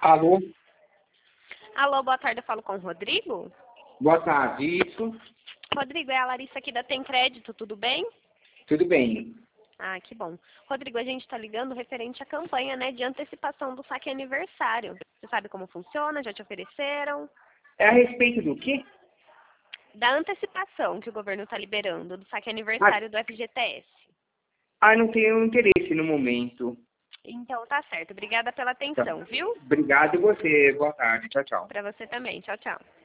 Alô? Alô, boa tarde, eu falo com o Rodrigo? Boa tarde, isso? Rodrigo, é a Larissa aqui da Tem Crédito, tudo bem? Tudo bem. Ah, que bom. Rodrigo, a gente está ligando referente à campanha, né, de antecipação do saque aniversário. Você sabe como funciona? Já te ofereceram? É a respeito do quê? Da antecipação que o governo está liberando, do saque aniversário do FGTS. Não tenho interesse no momento. Então, tá certo. Obrigada pela Tá. atenção, viu? Obrigado você. Boa tarde. Tchau, tchau. Para você também. Tchau, tchau.